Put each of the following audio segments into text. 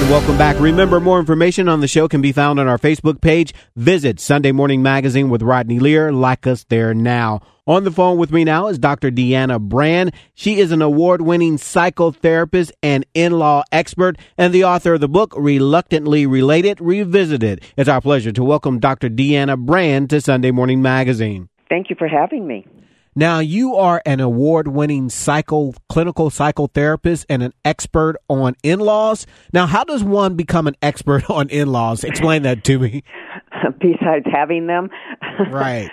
welcome back. Remember, more information on the show can be found on our Facebook page. Visit Sunday Morning Magazine with Rodney Lear. Like us there now. On the phone with me now is Dr. Deanna Brand. She is an award-winning psychotherapist and in-law expert and the author of the book, Reluctantly Related, Revisited. It's our pleasure to welcome Dr. Deanna Brand to Sunday Morning Magazine. Thank you for having me. Now, you are an award-winning clinical psychotherapist and an expert on in-laws. Now, how does one become an expert on in-laws? Explain that to me. Besides having them? Right.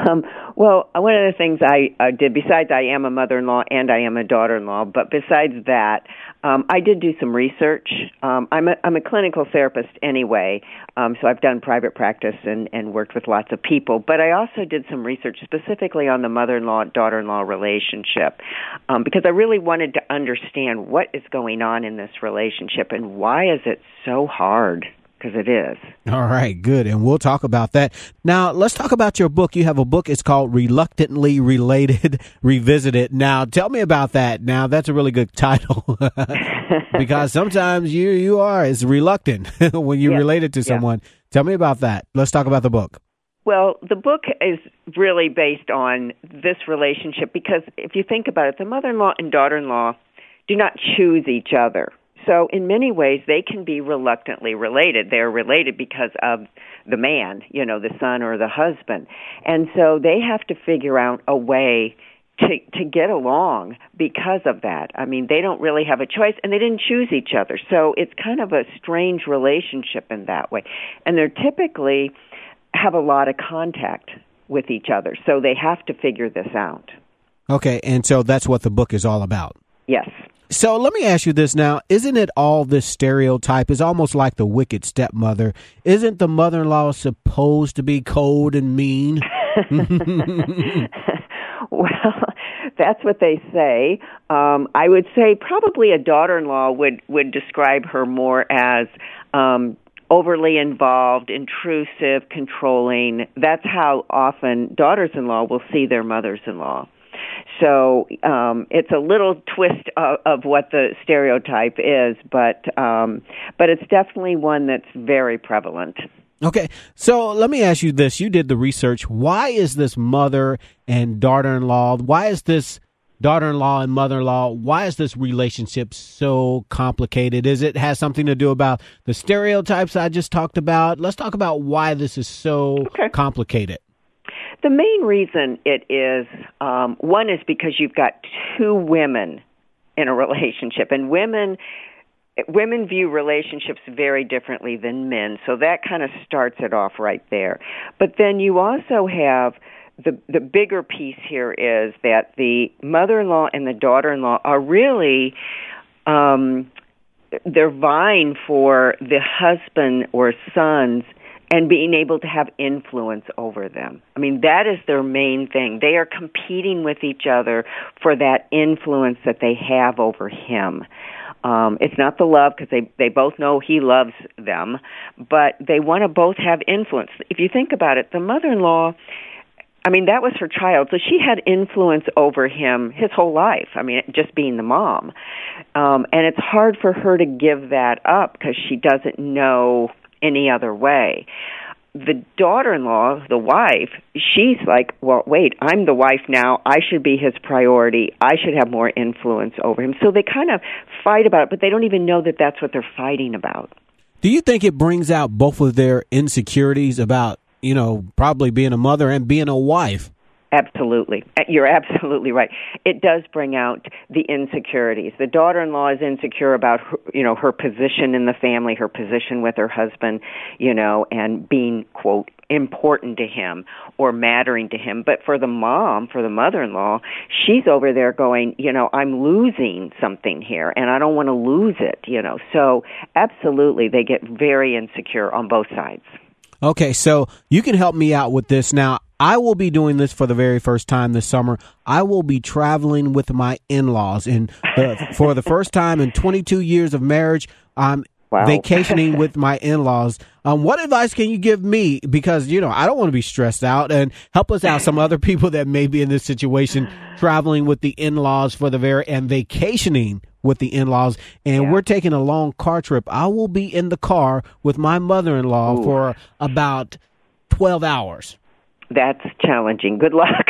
Well, one of the things I did, besides I am a mother-in-law and I am a daughter-in-law, but besides that, I did do some research. I'm a clinical therapist anyway, so I've done private practice and worked with lots of people, but I also did some research specifically on the mother-in-law, daughter-in-law relationship, because I really wanted to understand what is going on in this relationship and why is it so hard. Because it is. All right, good. And we'll talk about that. Now, let's talk about your book. You have a book. It's called Reluctantly Related, Revisited. Now, tell me about that. Now, that's a really good title because sometimes you are as reluctant when you're related to someone. Yeah. Tell me about that. Let's talk about the book. Well, the book is really based on this relationship because if you think about it, the mother-in-law and daughter-in-law do not choose each other. So in many ways, they can be reluctantly related. They're related because of the man, the son or the husband. And so they have to figure out a way to get along because of that. I mean, they don't really have a choice, and they didn't choose each other. So it's kind of a strange relationship in that way. And they're typically have a lot of contact with each other. So they have to figure this out. Okay, and so that's what the book is all about. Yes. So let me ask you this now. Isn't it all this stereotype? It's almost like the wicked stepmother. Isn't the mother-in-law supposed to be cold and mean? Well, that's what they say. I would say probably a daughter-in-law would describe her more as overly involved, intrusive, controlling. That's how often daughters-in-law will see their mothers-in-law. So it's a little twist of what the stereotype is, but it's definitely one that's very prevalent. Okay, so let me ask you this. You did the research. Why is this mother and daughter-in-law, why is this daughter-in-law and mother-in-law, why is this relationship so complicated? Is it has something to do about the stereotypes I just talked about? Let's talk about why this is so complicated. The main reason it is, one is because you've got two women in a relationship, and women view relationships very differently than men, so that kind of starts it off right there. But then you also have the bigger piece here is that the mother-in-law and the daughter-in-law are really they're vying for the husband or sons and being able to have influence over them. I mean, that is their main thing. They are competing with each other for that influence that they have over him. It's not the love because they both know he loves them, but they want to both have influence. If you think about it, the mother-in-law, I mean, that was her child, so she had influence over him his whole life. I mean, just being the mom. And it's hard for her to give that up because she doesn't know any other way. The daughter-in-law, the wife, she's like, well, wait, I'm the wife now. I should be his priority. I should have more influence over him. So they kind of fight about it, but they don't even know that that's what they're fighting about. Do you think it brings out both of their insecurities about, probably being a mother and being a wife? Absolutely. You're absolutely right. It does bring out the insecurities. The daughter-in-law is insecure about her position in the family, her position with her husband, and being, quote, important to him or mattering to him. But for the mom, for the mother-in-law, she's over there going, I'm losing something here and I don't want to lose it, So absolutely, they get very insecure on both sides. Okay, so you can help me out with this. Now, I will be doing this for the very first time this summer. I will be traveling with my in-laws. And for the first time in 22 years of marriage, I'm Wow. Vacationing with my in-laws. What advice can you give me? Because, I don't want to be stressed out, and help us out. Some other people that may be in this situation, traveling with the in-laws and vacationing with the in-laws. And we're taking a long car trip. I will be in the car with my mother-in-law for about 12 hours. That's challenging. Good luck.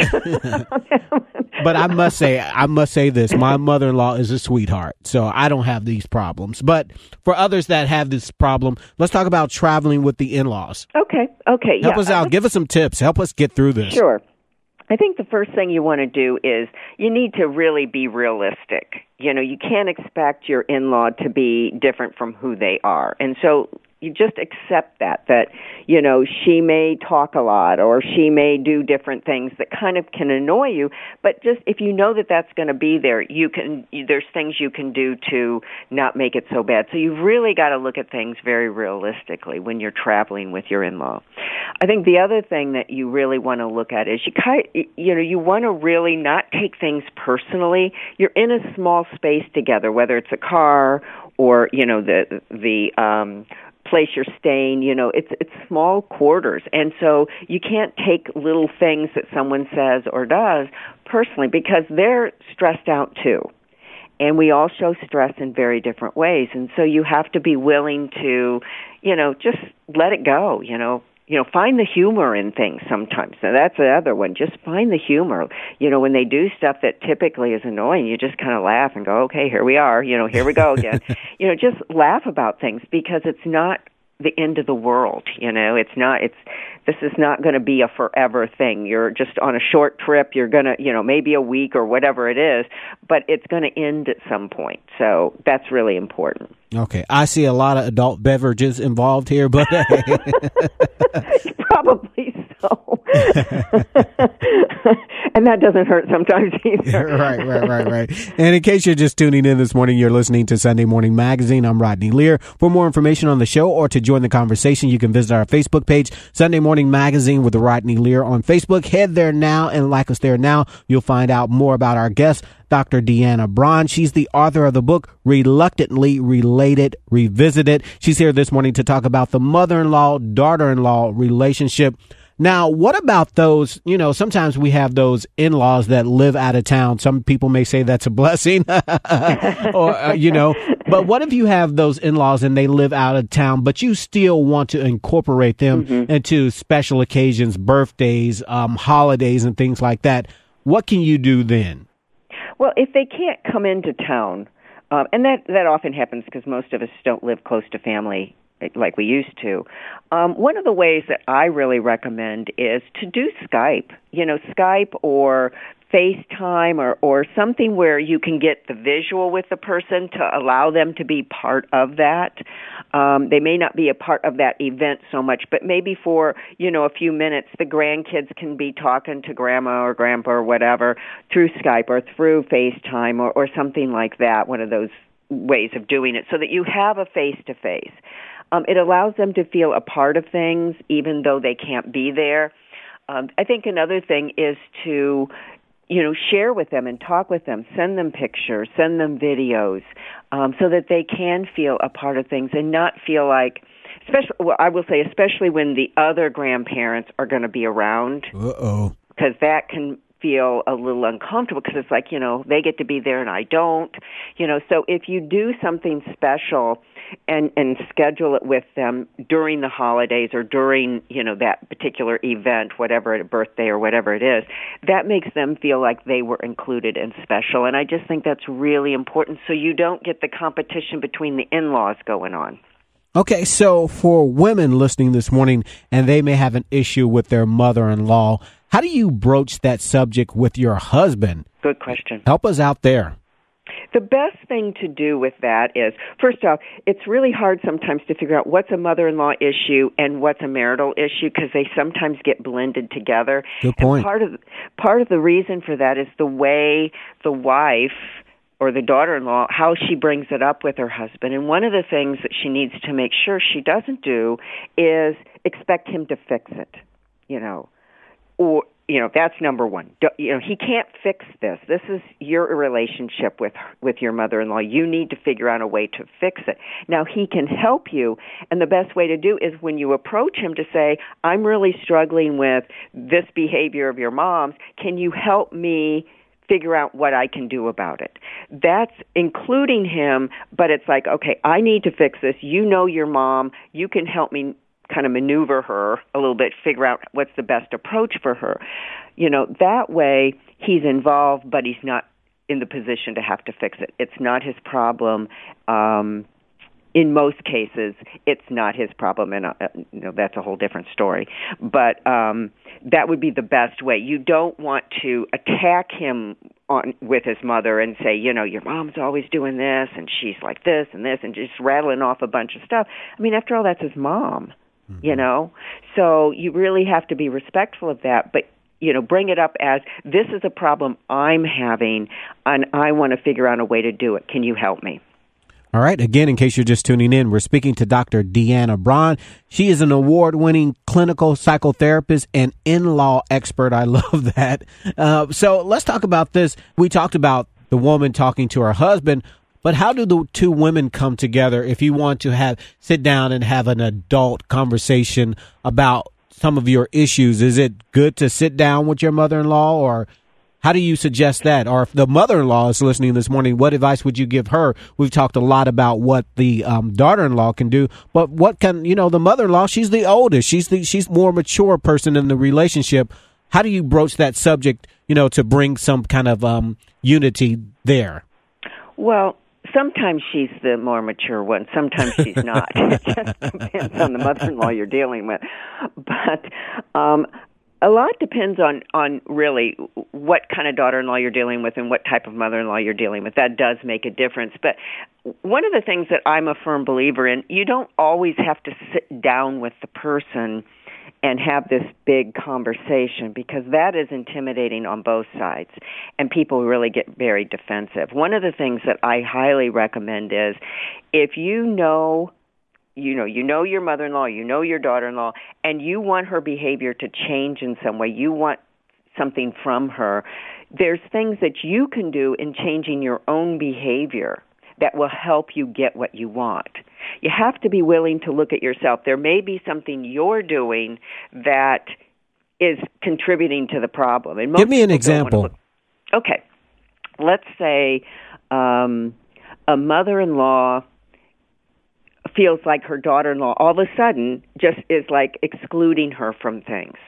But I must say this. My mother-in-law is a sweetheart, so I don't have these problems. But for others that have this problem, let's talk about traveling with the in-laws. Okay. Help us out. Give us some tips. Help us get through this. Sure. I think the first thing you want to do is you need to really be realistic. You can't expect your in-law to be different from who they are. And so you just accept that, she may talk a lot or she may do different things that kind of can annoy you, but just if you know that that's going to be there, there's things you can do to not make it so bad. So you've really got to look at things very realistically when you're traveling with your in-law. I think the other thing that you really want to look at is you want to really not take things personally. You're in a small space together, whether it's a car or, the place you're staying, it's small quarters. And so you can't take little things that someone says or does personally because they're stressed out too. And we all show stress in very different ways. And so you have to be willing to, just let it go, find the humor in things sometimes. So that's the other one. Just find the humor. When they do stuff that typically is annoying, you just kind of laugh and go, okay, here we are. Here we go again. Just laugh about things because it's not the end of the world. This is not going to be a forever thing. You're just on a short trip. You're going to, maybe a week or whatever it is, but it's going to end at some point. So that's really important. Okay. I see a lot of adult beverages involved here, but probably so. And that doesn't hurt sometimes either. Right. And in case you're just tuning in this morning, you're listening to Sunday Morning Magazine. I'm Rodney Lear. For more information on the show or to join the conversation, you can visit our Facebook page, Sunday Morning Magazine with Rodney Lear on Facebook. Head there now and like us there now. You'll find out more about our guest, Dr. Deanna Braun. She's the author of the book, Reluctantly Related, Revisited. She's here this morning to talk about the mother-in-law, daughter-in-law relationship. Now, what about those, sometimes we have those in-laws that live out of town. Some people may say that's a blessing, or, but what if you have those in-laws and they live out of town, but you still want to incorporate them into special occasions, birthdays, holidays, and things like that? What can you do then? Well, if they can't come into town, and that often happens because most of us don't live close to family like we used to. One of the ways that I really recommend is to do Skype. Skype or FaceTime or something where you can get the visual with the person to allow them to be part of that. They may not be a part of that event so much, but maybe for, a few minutes, the grandkids can be talking to grandma or grandpa or whatever through Skype or through FaceTime or something like that, one of those ways of doing it, so that you have a face-to-face. It allows them to feel a part of things, even though they can't be there. I think another thing is to, share with them and talk with them, send them pictures, send them videos, so that they can feel a part of things and not feel like, especially when the other grandparents are going to be around. Because that can feel a little uncomfortable because it's like, they get to be there and I don't. So if you do something special and schedule it with them during the holidays or during, that particular event, whatever, a birthday or whatever it is, that makes them feel like they were included and special. And I just think that's really important so you don't get the competition between the in-laws going on. Okay, so for women listening this morning and they may have an issue with their mother-in-law, how do you broach that subject with your husband? Good question. Help us out there. The best thing to do with that is, first off, it's really hard sometimes to figure out what's a mother-in-law issue and what's a marital issue because they sometimes get blended together. Good point. And part of the reason for that is the way the wife or the daughter-in-law, how she brings it up with her husband. And one of the things that she needs to make sure she doesn't do is expect him to fix it, or that's number one. He can't fix this. This is your relationship with your mother-in-law. You need to figure out a way to fix it. Now, he can help you, and the best way to do is when you approach him to say, I'm really struggling with this behavior of your mom's. Can you help me figure out what I can do about it? That's including him, but it's like, okay, I need to fix this. You know your mom. You can help me kind of maneuver her a little bit, figure out what's the best approach for her. That way he's involved, but he's not in the position to have to fix it. It's not his problem. In most cases, it's not his problem, and that's a whole different story. But that would be the best way. You don't want to attack him with his mother and say, your mom's always doing this, and she's like this, and just rattling off a bunch of stuff. I mean, after all, that's his mom. So you really have to be respectful of that, but bring it up as, this is a problem I'm having, and I want to figure out a way to do it. Can you help me? All right. Again, in case you're just tuning in, we're speaking to Dr. Deanna Braun. She is an award-winning clinical psychotherapist and in-law expert. I love that. So let's talk about this. We talked about the woman talking to her husband, but how do the two women come together if you want to sit down and have an adult conversation about some of your issues? Is it good to sit down with your mother-in-law, or how do you suggest that? Or if the mother-in-law is listening this morning, what advice would you give her? We've talked a lot about what the daughter-in-law can do, but what can, the mother-in-law, she's the oldest. She's more mature person in the relationship. How do you broach that subject, to bring some kind of unity there? Well, sometimes she's the more mature one. Sometimes she's not. It just depends on the mother-in-law you're dealing with. But a lot depends on really what kind of daughter-in-law you're dealing with and what type of mother-in-law you're dealing with. That does make a difference. But one of the things that I'm a firm believer in, you don't always have to sit down with the person and have this big conversation, because that is intimidating on both sides, and people really get very defensive. One of the things that I highly recommend is, if you know your mother-in-law, you know your daughter-in-law, and you want her behavior to change in some way, you want something from her, there's things that you can do in changing your own behavior that will help you get what you want. You have to be willing to look at yourself. There may be something you're doing that is contributing to the problem. And give me an example. Okay. Let's say a mother-in-law feels like her daughter-in-law all of a sudden just is like excluding her from things.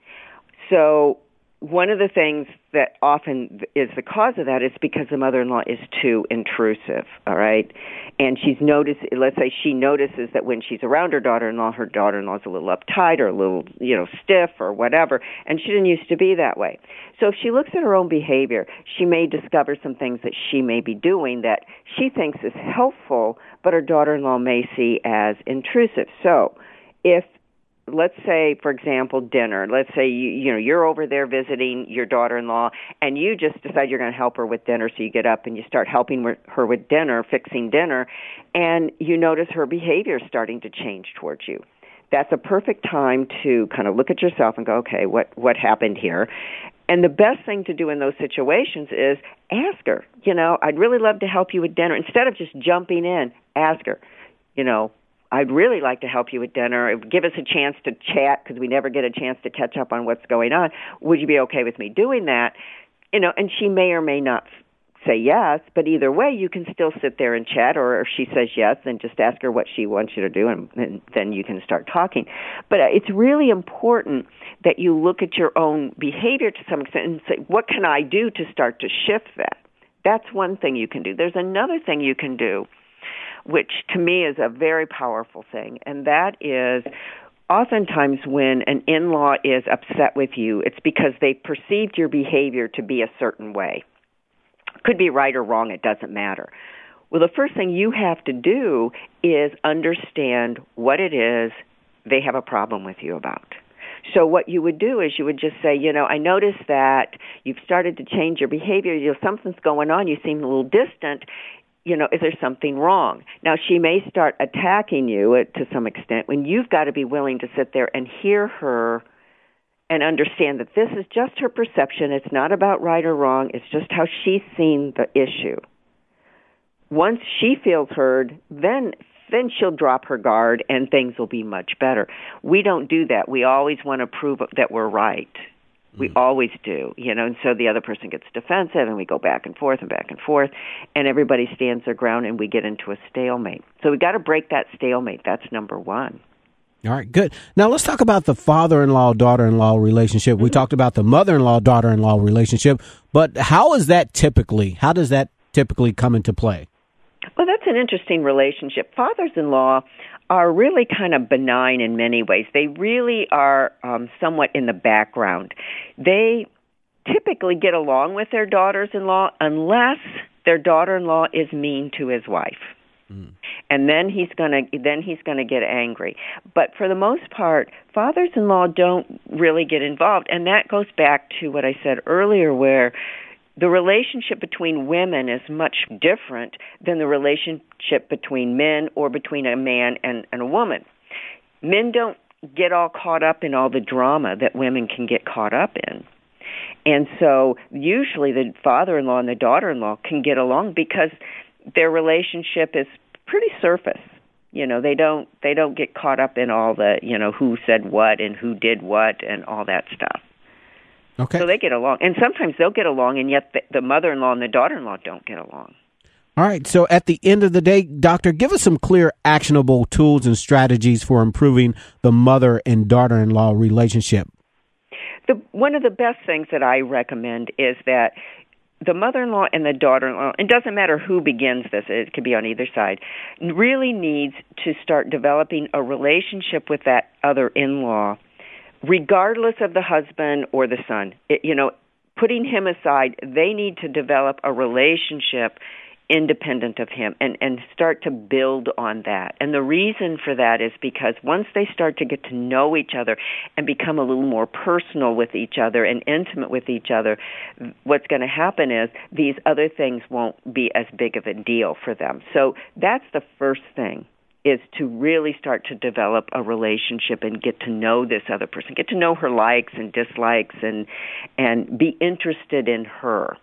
So one of the things that often is the cause of that is because the mother-in-law is too intrusive, all right? And let's say she notices that when she's around her daughter-in-law is a little uptight or a little, stiff or whatever, and she didn't used to be that way. So if she looks at her own behavior, she may discover some things that she may be doing that she thinks is helpful, but her daughter-in-law may see as intrusive. So if, let's say, for example, dinner. Let's say you're over there visiting your daughter-in-law, and you just decide you're going to help her with dinner. So you get up and you start helping her with dinner, fixing dinner, and you notice her behavior starting to change towards you. That's a perfect time to kind of look at yourself and go, okay, what happened here? And the best thing to do in those situations is ask her. I'd really love to help you with dinner. Instead of just jumping in, ask her. I'd really like to help you with dinner. It would give us a chance to chat, because we never get a chance to catch up on what's going on. Would you be okay with me doing that? And she may or may not say yes, but either way, you can still sit there and chat, or if she says yes, then just ask her what she wants you to do, and then you can start talking. But it's really important that you look at your own behavior to some extent and say, what can I do to start to shift that? That's one thing you can do. There's another thing you can do, which to me is a very powerful thing, and that is oftentimes when an in-law is upset with you, it's because they perceived your behavior to be a certain way. Could be right or wrong, it doesn't matter. Well, the first thing you have to do is understand what it is they have a problem with you about. So what you would do is you would just say, I noticed that you've started to change your behavior. Something's going on. You seem a little distant. Is there something wrong? Now, she may start attacking you to some extent when you've got to be willing to sit there and hear her and understand that this is just her perception. It's not about right or wrong. It's just how she's seen the issue. Once she feels heard, then she'll drop her guard and things will be much better. We don't do that. We always want to prove that we're right. We always do, and so the other person gets defensive and we go back and forth and everybody stands their ground and we get into a stalemate. So we got to break that stalemate. That's number one. All right, good. Now let's talk about the father-in-law, daughter-in-law relationship. We talked about the mother-in-law, daughter-in-law relationship, but how does that typically come into play? Well, that's an interesting relationship. Fathers-in-law are really kind of benign in many ways. They really are somewhat in the background. They typically get along with their daughters-in-law unless their daughter-in-law is mean to his wife. And then he's going to get angry. But for the most part, fathers-in-law don't really get involved, and that goes back to what I said earlier, where the relationship between women is much different than the relationship between men or between a man and a woman. Men don't get all caught up in all the drama that women can get caught up in. And so usually the father-in-law and the daughter-in-law can get along because their relationship is pretty surface. They don't get caught up in all the, who said what and who did what and all that stuff. Okay. So they get along. And sometimes they'll get along, and yet the mother-in-law and the daughter-in-law don't get along. All right. So at the end of the day, Doctor, give us some clear, actionable tools and strategies for improving the mother and daughter-in-law relationship. One of the best things that I recommend is that the mother-in-law and the daughter-in-law, it doesn't matter who begins this, it could be on either side, really needs to start developing a relationship with that other in-law, regardless of the husband or the son. Putting him aside, they need to develop a relationship independent of him and start to build on that. And the reason for that is because once they start to get to know each other and become a little more personal with each other and intimate with each other, what's going to happen is these other things won't be as big of a deal for them. So that's the first thing, is to really start to develop a relationship and get to know this other person, get to know her likes and dislikes and be interested in her.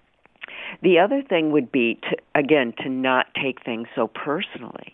The other thing would be to not take things so personally.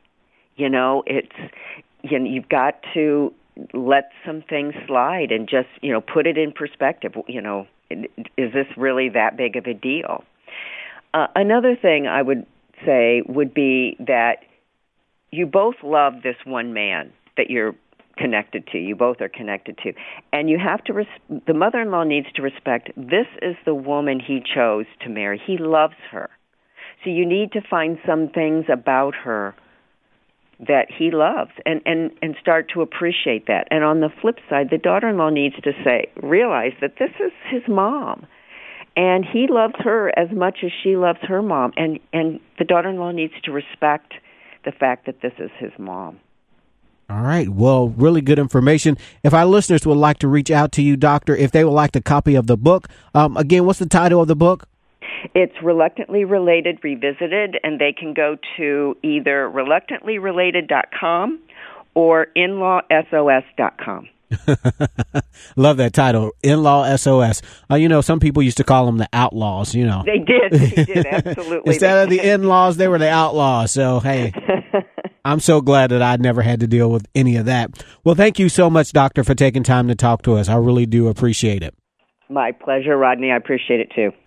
You've got to let some things slide and just, put it in perspective. Is this really that big of a deal? Another thing I would say would be that you both love this one man that you're connected to. You both are connected to. And you have to, the mother-in-law needs to respect, this is the woman he chose to marry. He loves her. So you need to find some things about her that he loves and start to appreciate that. And on the flip side, the daughter-in-law needs to realize that this is his mom. And he loves her as much as she loves her mom. And the daughter-in-law needs to respect the fact that this is his mom. All right. Well, really good information. If our listeners would like to reach out to you, Doctor, if they would like a copy of the book, again, what's the title of the book? It's Reluctantly Related Revisited, and they can go to either reluctantlyrelated.com or inlawsos.com. Love that title, In-Law SOS. Some people used to call them the outlaws, They did, absolutely. Instead of the in-laws, they were the outlaws. So, hey, I'm so glad that I never had to deal with any of that. Well, thank you so much, Doctor, for taking time to talk to us. I really do appreciate it. My pleasure, Rodney. I appreciate it, too.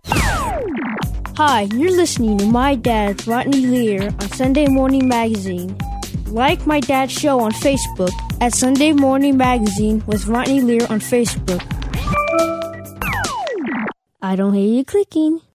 Hi, you're listening to My Dad's Rodney Lear on Sunday Morning Magazine. Like My Dad's show on Facebook at Sunday Morning Magazine with Rodney Lear on Facebook. I don't hear you clicking.